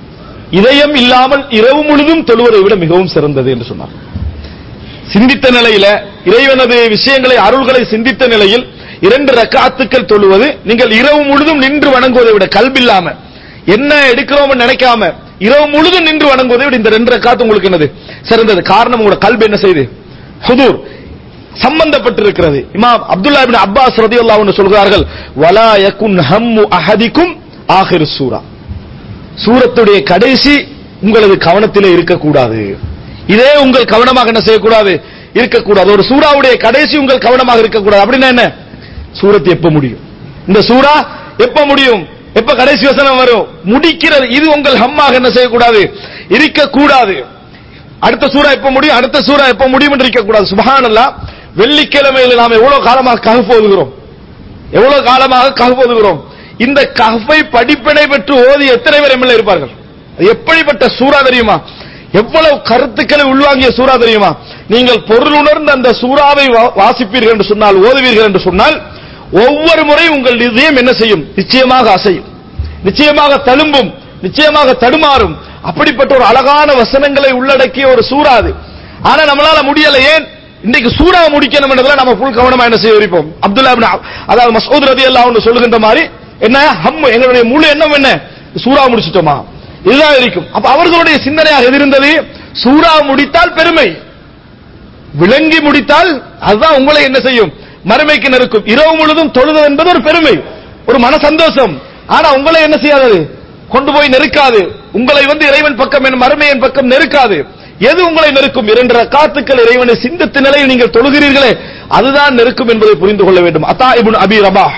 இதயம் இல்லாமல் இரவு முழுதும் தொழுவதை விட மிகவும் சிறந்தது என்று சொன்னார். சிந்தித்த நிலையில, இறைவனது விஷயங்களை, அருள்களை சிந்தித்த நிலையில் இரண்டு ரக்அத்துக்கள் தொழுவது, நீங்கள் இரவு முழுதும் நின்று வணங்குவதை விட, கல்பில்லாம என்ன எடுக்கிறோம் நினைக்காம இரவு முழுதும் நின்று வணங்குவதை விட இந்த ரெண்டு ரக்அத் உங்களுக்கு என்னது சிறந்தது. காரணம், உங்களோட கல்பு என்ன செய்து? ஹுதூர் சம்பந்தப்பட்டிருக்கிறது. இமாம் அப்துல்லா இப்னு அப்பாஸ் ரலியல்லாஹு அன்ஹு சொல்கிறார்கள், வலா யகுன் ஹம்மு அஹதிக்கும் ஆகிரு சூரா. சூரத்துடைய கடைசி உங்களது கவனத்திலே இருக்கக்கூடாது. இதே உங்கள் கவனமாக என்ன செய்யக்கூடாது? இருக்கக்கூடாது. ஒரு சூறாவுடைய கடைசி உங்கள் கவனமாக இருக்கக்கூடாது. அப்படின்னா என்ன? சூரத்து எப்ப முடியும், இந்த சூரா எப்ப முடியும், எப்ப கடைசி வசனம் வரும், முடிக்கிறது, இது உங்கள் ஹம்மாக என்ன செய்யக்கூடாது? இருக்கக்கூடாது. அடுத்த சூரா எப்ப முடியும், அடுத்த சூரா எப்ப முடியும் என்று இருக்கக்கூடாது. சுப்ஹானல்லாஹ், வெள்ளிக்கிழமையில் நாம் எவ்வளவு காலமாக கஹ்ஃப் ஓதுகிறோம், எவ்வளவு காலமாக கஹ்ஃப் ஓதுகிறோம். இந்த கஹ்ஃபை படிப்பினை பெற்று ஓதி எத்தனை பேர் எம்எல்ஏ இருப்பார்கள்? எப்படிப்பட்ட சூரா தெரியுமா? எவ்வளவு கருத்துக்களை உள்வாங்கிய சூரா தெரியுமா? நீங்கள் பொருள் உணர்ந்த அந்த சூறாவை வாசிப்பீர்கள் என்று சொன்னால், ஓதுவீர்கள் என்று சொன்னால், ஒவ்வொரு முறையும் உங்கள் இதயம் என்ன செய்யும்? நிச்சயமாக அசையும், நிச்சயமாக தழும்பும், நிச்சயமாக தடுமாறும். அப்படிப்பட்ட ஒரு அழகான வசனங்களை உள்ளடக்கிய ஒரு சூரா அது. ஆனா நம்மளால முடியல. ஏன்? இன்னைக்கு சூரா முடிக்கணும் என்றதுல நம்ம ஃபுல் கவனமா என்ன செய்ய விருப்போம்? அப்துல்லா இப்னு அதாவது மஸ்ஊத் ரலியல்லாஹு அன்ஹு சொல்லுகின்ற மாதிரி, என்ன ஹம், எங்களுடைய முழு எண்ணம் என்ன? சூரா முடிச்சிட்டோமா, இதுதான் இருக்கும். அப்ப அவர்களுடைய சிந்தனையாக எது இருந்தது? சூரா முடித்தால் பெருமை, விளங்கி முடித்தால் அதுதான் உங்களை என்ன செய்யும்? மறுமைக்கு நெருக்கும். இரவு முழுதும் தொழுது என்பது ஒரு பெருமை, ஒரு மன சந்தோஷம். ஆனா உங்களை என்ன செய்யாது? கொண்டு போய் நெருக்காது. உங்களை வந்து இறைவன் பக்கம், என் மறுமையின் பக்கம் நெருக்காது. எது உங்களை நெருக்கும்? இரண்டு ரக்காத்துக்கள் இறைவனை சிந்தித்த நிலையில் நீங்கள் தொழுகிறீர்களே, அதுதான் நெருக்கும் என்பதை புரிந்து கொள்ள வேண்டும். அத்தா இப்னு அபி ரபாஹ்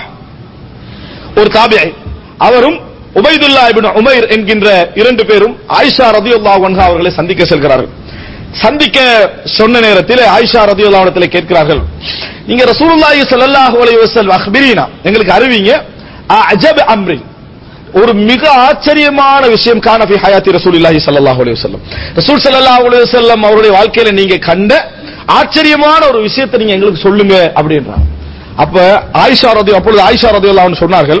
ஒரு தாபிஈ, அவரும் உபைதுல்லா இப்னு உமைர் என்கின்ற இரண்டு பேரும் ஆயிஷா ரலியல்லாஹு அன்ஹா அவர்களை சந்திக்க செல்கிறார்கள். சந்திக்க சொன்ன நேரத்தில் ஆயிஷா ரலியல்லாஹு அன்ஹா கேட்கிறார்கள், நீங்க ரசூலுல்லாஹி ஸல்லல்லாஹு அலைஹி வஸல்லம் அக்பிரீனா, எங்களுக்கு அறிவிங்க, அஜப் அம்ரி, ஒரு மிக ஆச்சரியமான விஷயம், கான ஃபி ஹயாத்தி ரசூலுல்லாஹி ஸல்லல்லாஹு அலைஹி வஸல்லம், ரசூல் ஸல்லல்லாஹு அலைஹி வஸல்லம் அவருடைய வாழ்க்கையில நீங்க கண்ட ஆச்சரியமான ஒரு விஷயத்தை நீங்க எங்களுக்கு சொல்லுங்க அப்படின்றாங்க. அப்ப ஆயிஷா ரலியல்லாஹு அப்பொழுது ஆயிஷா ரலியல்லாஹு அன்ஹா சொன்னார்கள்,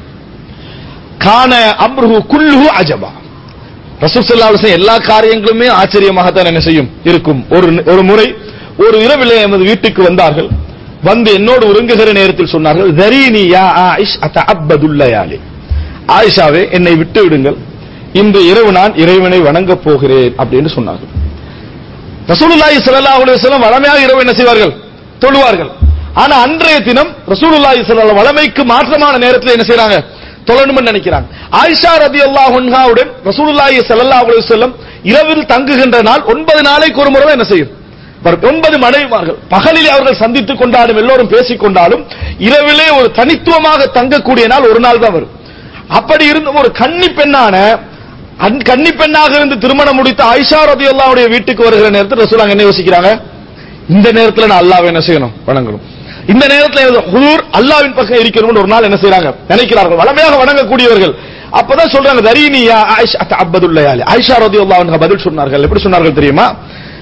கான அம்ருஹு குல்லுஹு அஜபா, ரசூல் ஸல்லல்லாஹு அலைஹி வஸல்லம் எல்லா காரியங்களுமே ஆச்சரியமாக தான் என்ன செய்யும் இருக்கும். ஒரு ஒரு முறை ஒரு இரவிலே எமது வீட்டுக்கு வந்தார்கள். வந்து என்னோடு உறங்குகிற நேரத்தில் சொன்னார்கள், தரீனி யா ஆயிஷ் அத்தஅப்பதுல் லயாலி, ஆயிஷாவே என்னை விட்டு விடுங்கள், இந்த இரவு நான் இறைவனை வணங்க போகிறேன் அப்படின்னு சொன்னார்கள். ரசூலுல்லாஹி ஸல்லல்லாஹு அலைஹி வஸல்லம் வளமையாக இரவு என்ன செய்வார்கள்? தொழுவார்கள். ஆனா அன்றைய தினம் ரசூலுல்லாஹி ஸல்லல்லாஹு வளமைக்கு மாற்றமான நேரத்தில் என்ன செய்றாங்க? தொழணும்னு நினைக்கிறாங்க. ஆயிஷா ரலியல்லாஹு அன்ஹாவுடன் ரசூலுல்லாஹி ஸல்லல்லாஹு அலைஹி வஸல்லம் இரவில் தங்குகின்ற நாள் ஒன்பது நாளைக்கு ஒரு முறை என்ன செய்யும்? ஒன்பது மனைவிமார்கள். பகலிலே அவர்கள் சந்தித்துக் கொண்டாலும் எல்லோரும் பேசிக் கொண்டாலும் இரவிலே ஒரு தனித்துவமாக தங்கக்கூடிய நாள் ஒரு நாள் தான் வரும். அப்படி இருந்த ஒரு கன்னி பெண்ணான கன்னி பெண்ணாக இருந்து திருமணம் முடித்த ஆயிஷா ரலியல்லாஹு அன்ஹா வீட்டுக்கு வருகிற நேரத்தில் ரசூலுல்லாஹ் என்ன யோசிக்கிறாங்க? இந்த நேரத்தில் நான் அல்லாஹ்வை என்ன செய்யணும்? வணங்கணும். இந்த நேரத்தில் ஹுதூர் அல்லாஹ்வின் பக்கம் இருக்கணும்னு ஒரு நாள் என்ன செய்றாங்க? நினைக்கிறார்கள். வளமையாக வணங்கக்கூடியவர்கள். அப்பதான் சொல்றாங்க, தரீனி யா ஆயிஷா அத்தஅப்பதுல் லயாலி, ஆயிஷா ரலியல்லாஹு அன்ஹா பதில் சொன்னார்கள். எப்படி சொன்னார்கள் தெரியுமா?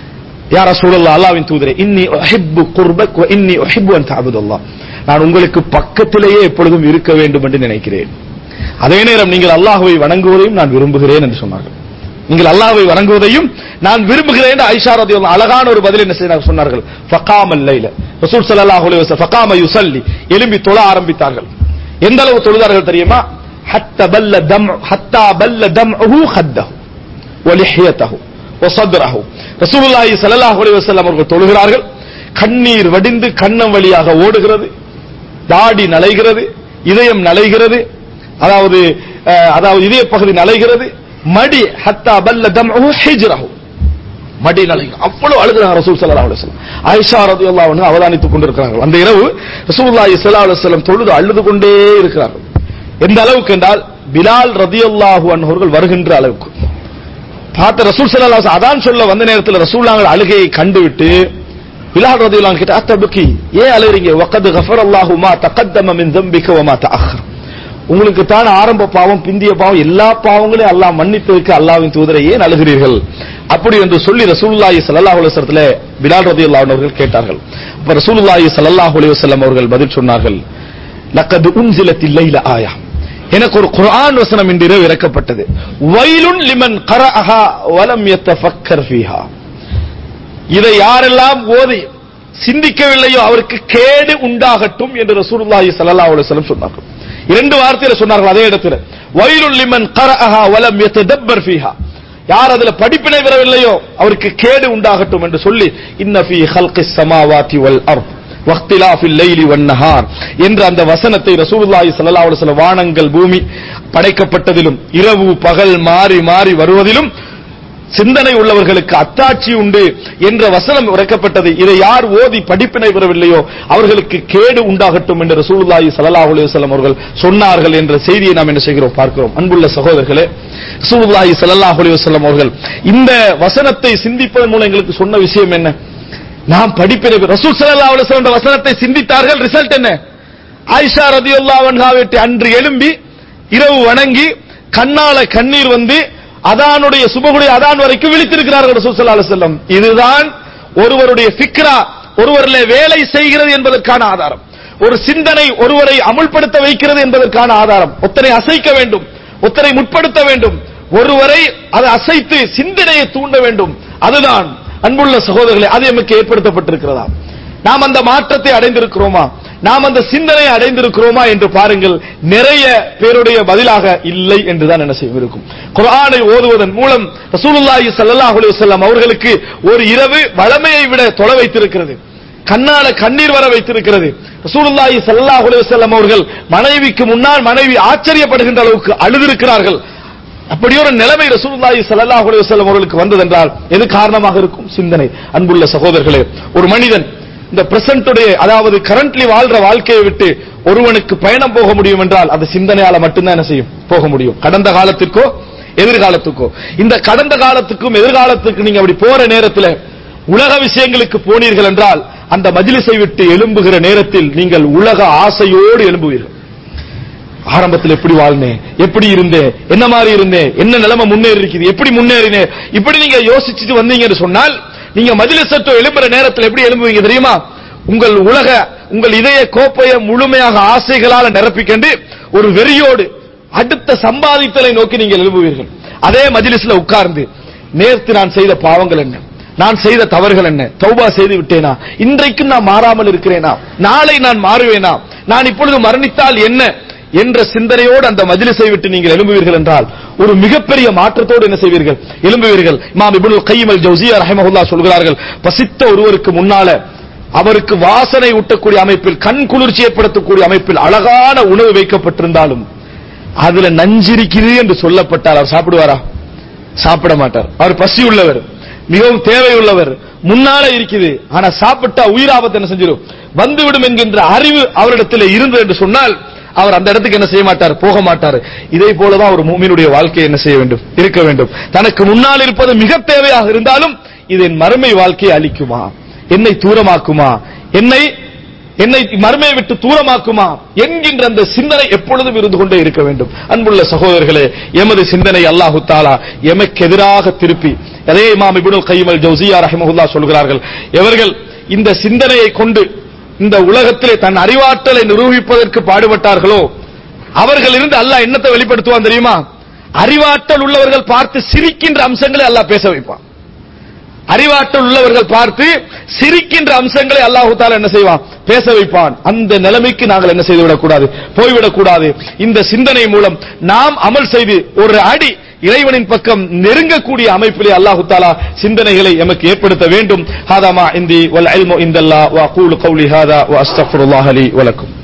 யா ரசூலல்லாஹ், அல்லாஹ்வின் தூதரே, இன்னி உஹிப்பு குர்பக் வ இன்னி உஹிப்பு அன் தஅபுதல்லாஹ், நான் உங்களுக்கு பக்கத்திலேயே எப்பொழுதும் இருக்க வேண்டும் என்று நினைக்கிறேன். அதே நேரம் நீங்கள் அல்லாஹ்வை வணங்குவதையும் நான் விரும்புகிறேன் என்று சொன்னார்கள். நீங்கள் அல்லாஹ்வை வணங்குவதையும் நான் விரும்புகிறேன். ஆயிஷா ரலியல்லாஹு அழகான ஒரு பதில் என்ன செய்தார்கள் சொன்னார்கள். ஃபகாமல் லைல, ரசூல் ஸல்லல்லாஹு அலைஹி வஸல்லம் ஃபகாம யுஸல்லி, எழும்பி தொழ ஆரம்பித்தார்கள். எந்த அளவு தொழுதார்கள் தெரியுமா? ஹத்தா பல்ல தம் ஹத்தா பல்ல தம்ஹு ஹத்தஹு வ லிஹ்யதஹு வ ஸத்ரஹு. ரசூலுல்லாஹி ஸல்லல்லாஹு அலைஹி வஸல்லம் அவர்கள் தொழுகிறார்கள், கண்ணீர் வடிந்து கன்னம் வழியாக ஓடுகிறது, தாடி நலைகிறது, இதயம் நலைகிறது, அதாவது அதாவது இதய பகுதி நலைகிறது, மடி ஹத்தா பல்ல தம்ஹு ஹிஜ்ரஹு, மடி நலைகிறது. அவ்வளவு அழுகிறாங்க ரசூல் ஸல்லல்லாஹு அலைஹி வஸல்லம். ஆயிஷா ரலியல்லாஹு அன்ஹா அவதானித்துக் கொண்டிருக்கிறார்கள். அந்த இரவு ரசூலுல்லாஹி ஸல்லல்லாஹு அலைஹி வஸல்லம் தொழுது அழுது கொண்டே இருக்கிறார்கள். எந்த அளவுக்கு என்றால் பிலால் ரலியல்லாஹு அன்ஹு அவர்கள் வருகின்ற அளவுக்கு பார்த்த ரசூல் ஸல்லல்லாஹு அலைஹி வஸல்லம் அதான் சொல்ல வந்த நேரத்தில் ரசூலுல்லாஹ் அழுகையை கண்டுவிட்டு பிலால் ரலியல்லாஹு அன்ஹு கிட்ட அத்தபுகி, ஏன் அழுகிறீங்க? வகத் கஃபரல்லாஹு மா தகத்தம மின் ذنبك وما تأخر, உங்களுக்கு தான் ஆரம்ப பாவம் பிந்திய பாவம் எல்லா பாவங்களையும் அல்லாஹ் மன்னித்ததற்கு அல்லாஹ்வின் தூதரை ஏன் அழுகிறீர்கள் அப்படி என்று சொல்லி ரசூலுல்லாஹி ஸல்லல்லாஹு அலைஹி வஸல்லத்திலே பிலால் ரலியல்லாஹு அன்ஹு அவர்கள் கேட்டார்கள். அப்ப ரசூலுல்லாஹி ஸல்லல்லாஹு அலைஹி வஸல்லம் அவர்கள் பதில் சொன்னார்கள், லக்கத் உன்சிலத்தில் லைல ஆயா, எனக்கு ஒரு குர்ஆன் வசனம் இன்று இரவு இறக்கப்பட்டது. வைலுன் லிமன் கரஅஹா வலம் யதஃபக்கர் ஃபீஹா, இதை யாரெல்லாம் ஓதி சிந்திக்கவில்லையோ அவருக்கு கேடு உண்டாகட்டும் என்று ரசூலுல்லாஹி ஸல்லல்லாஹு அலைஹி வஸல்லம் சொன்னார்கள். இரண்டு வார்த்தையில சொன்னார்கள் அதே இடத்துல. வைலுன் லிமன் கரஅஹா வலம் யததப்பர் ஃபீஹா, யார் அதுல படிப்பினை பெறவில்லையோ அவருக்கு கேடு உண்டாகட்டும் என்று சொல்லி, இன்ன ஃபீ ஹல்கிஸ் ஸமாவாதி வல் அர்த் வக்திலாஃபில் லைலி வன் நஹார் என்ற அந்த வசனத்தை ரசூலுல்லாஹி ஸல்லல்லாஹு அலைஹி வஸல்லம் வானங்கள் பூமி படைக்கப்பட்டதிலும் இரவு பகல் மாறி மாறி வருவதிலும் சிந்தனை உள்ளவர்களுக்கு அத்தாட்சி உண்டு என்ற வசனம் இறக்கப்பட்டது. இதை யார் ஓதி படிப்பினை பெறவில்லையோ அவர்களுக்கு கேடு உண்டாகட்டும் என்று ரசூலுல்லாஹி ஸல்லல்லாஹு அலைஹி வஸல்லம் அவர்கள் சொன்னார்கள் என்ற செய்தியை நாம் என்ன செய்கிறோம் பார்க்கிறோம். அன்புள்ள சகோதரர்களே, ரசூலுல்லாஹி ஸல்லல்லாஹு அலைஹி வஸல்லம் அவர்கள் இந்த வசனத்தை சிந்திப்பதன் மூலம் எங்களுக்கு சொன்ன விஷயம் என்ன? நாம் படிப்பினை ரசூல் ஸல்லல்லாஹு அலைஹி வஸல்லம் வசனத்தை சிந்தித்தார்கள். ரிசல்ட் என்ன? ஆயிஷா ரலியல்லாஹு அன்ஹா வீட்டு அன்று எழும்பி இரவு வணங்கி கண்ணால கண்ணீர் வந்து அதானுடைய சுபகுடைய அதான் வரைக்கும் விழித்திருக்கிறார்கள் ரசூல் ஸல்லல்லாஹு அலைஹி வஸல்லம். இதுதான் ஒருவருடைய ஃபிக்ரா ஒருவரிலே வேலை செய்கிறது என்பதற்கான ஆதாரம். ஒரு சிந்தனை ஒருவரை அமுல்படுத்த வைக்கிறது என்பதற்கான ஆதாரம். ஒத்தனை அசைக்க வேண்டும், ஒத்தனை முற்படுத்த வேண்டும், ஒருவரை அதை அசைத்து சிந்தனையை தூண்ட வேண்டும். அதுதான் அன்புள்ள சகோதரர்களே, அது நமக்கு ஏற்படுத்தப்பட்டிருக்கிறதா? நாம் அந்த மாற்றத்தை அடைந்திருக்கிறோமா? நாம் அந்த சிந்தனையை அடைந்திருக்கிறோமா என்று பாருங்கள். நிறைய பேருடைய பதிலாக இல்லை என்றுதான் என்ன செய்ய இருக்கும். குர்ஆனை ஓதுவதன் மூலம் ரசூலுல்லாஹி ஸல்லல்லாஹு அலைஹி வஸல்லம் அவர்களுக்கு ஒரு இரவு வளமையை விட தொழ வைத்திருக்கிறது, கண்ணால கண்ணீர் வர வைத்திருக்கிறது. ரசூலுல்லாஹி ஸல்லல்லாஹு அலைஹி வஸல்லம் அவர்கள் மனைவிக்கு முன்னால் மனைவி ஆச்சரியப்படுகின்ற அளவுக்கு அழுதிருக்கிறார்கள். அப்படி ஒரு நிலைமை ரசூலுல்லாஹி ஸல்லல்லாஹு அலைஹி வஸல்லம் அவர்களுக்கு வந்ததென்றால் எது காரணமாக இருக்கும்? சிந்தனை. அன்புள்ள சகோதரர்களே, ஒரு மனிதன் இந்த பிரசன்ட்டுடைய அதாவது கரண்ட்லி வாழ்ற வாழ்க்கையை விட்டு ஒருவனுக்கு பயணம் போக முடியும் என்றால் அது சிந்தனையால மட்டும்தான் என்ன செய்யும் போக முடியும். கடந்த காலத்திற்கோ எதிர்காலத்துக்கோ. இந்த கடந்த காலத்துக்கும் எதிர்காலத்துக்கு நீங்க அப்படி போற நேரத்தில் உலக விஷயங்களுக்கு போனீர்கள் என்றால் அந்த மஜ்லிஸை விட்டு எழும்புகிற நேரத்தில் நீங்கள் உலக ஆசையோடு எழும்புவீர்கள். ஆரம்பத்தில் எப்படி வாழ்ந்தேன், எப்படி இருந்தேன், என்ன மாதிரி இருந்தேன், என்ன நிலைமை முன்னேறி இருக்குது, எப்படி முன்னேறினேன், இப்படி நீங்க யோசிச்சுட்டு வந்தீங்கன்னு சொன்னால் நீங்க மஜ்லிஸை எழும்புற நேரத்தில் எப்படி எழும்புவீங்க தெரியுமா? உங்கள் உலக உங்கள் இதய கோப்பையை முழுமையாக ஆசைகளால் நிரப்பிக்கொண்டு ஒரு வெறியோடு அடுத்த சம்பாதித்தலை நோக்கி நீங்கள் எழும்புவீர்கள். அதே மஜ்லிஸ்ல உட்கார்ந்து நேற்று நான் செய்த பாவங்கள் என்ன, நான் செய்த தவறுகள் என்ன, தௌபா செய்து விட்டேனா, இன்றைக்கு நான் மாறாமல் இருக்கிறேனா, நாளை நான் மாறுவேனா, நான் இப்பொழுது மரணித்தால் என்ன என்ற சிந்தனையோடு அந்த மஜ்லிஸை விட்டு நீங்கள் எழும்புவீர்கள் என்றால் ஒரு மிகப்பெரிய மாற்றத்தோடு என்ன செய்வீர்கள்? எழும்புவீர்கள். இமாம் இப்னுல் கய்யிம் அல் ஜௌஸிய்யா ரஹிமஹுல்லாஹ் சொல்கிறார்கள், பசித்த ஒருவருக்கு முன்னால அவருக்கு வாசனை ஊட்டக்கூடிய அமைப்பில் கண் குளிர்ச்சி ஏற்படுத்தக்கூடிய அமைப்பில் அழகான உணவு வைக்கப்பட்டிருந்தாலும் அதுல நஞ்சிருக்கிறது என்று சொல்லப்பட்டால் அவர் சாப்பிடுவாரா? சாப்பிட மாட்டார். அவர் பசி உள்ளவர், மிகவும் தேவை உள்ளவர், முன்னால இருக்குது, ஆனா சாப்பிட்டா உயிராபத்து என்ன செஞ்சிடும் வந்துவிடும் என்கின்ற அறிவு அவரிடத்தில் இருந்தது என்று சொன்னால் அவர் அந்த இடத்துக்கு என்ன செய்ய மாட்டார், போக மாட்டார். இதே போலதான் ஒரு மூமினுடைய வாழ்க்கை என்ன செய்ய வேண்டும், இருக்க வேண்டும். தனக்கு முன்னால் இருப்பது மிக தேவையாக இருந்தாலும் இது என் மறுமை வாழ்க்கையை அளிக்குமா, என்னை தூரமாக்குமா, என்னை என்னை மறுமையை விட்டு தூரமாக்குமா என்கின்ற அந்த சிந்தனை எப்பொழுதும் இருந்து கொண்டே இருக்க வேண்டும். அன்புள்ள சகோதரர்களே, எமது சிந்தனை அல்லாஹு தஆலா எமக்கு எதிராக திருப்பி, அதே இமாம் இப்னுல் கய்யிம் அல் ஜௌஸிய்யா ரஹிமஹுல்லாஹ் சொல்கிறார்கள், எவர்கள் இந்த சிந்தனையை கொண்டு இந்த உலகத்திலே தன் அறிவாற்றலை நிரூபிப்பதற்கு பாடுபட்டார்களோ அவர்களிருந்து அல்லாஹ் என்னத்தை வெளிப்படுத்துவான் தெரியுமா? அறிவாற்றல் உள்ளவர்கள் பார்த்து சிரிக்கின்ற அம்சங்களை அல்லாஹ் பேச வைப்பான். அறிவாற்றல் உள்ளவர்கள் பார்த்து சிரிக்கின்ற அம்சங்களை அல்லாஹ் தஆலா என்ன செய்வான்? பேச வைப்பான். அந்த நிலைமைக்கு நாங்கள் என்ன செய்துவிடக் கூடாது, போய்விடக் கூடாது. இந்த சிந்தனை மூலம் நாம் அமல் செய்து ஒரு அடி இறைவனின் பக்கம் நெருங்கக்கூடிய அமைப்பிலே அல்லாஹ் தஆலா சிந்தனைகளை எமக்கு ஏற்படுத்த வேண்டும். ஹாதா மா இந்தி வல் இல்மு இந்தல்லாஹ் வ அகூலு கௌலி ஹாதா வ அஸ்தக்ஃபிருல்லாஹ லி வ லக்கும்.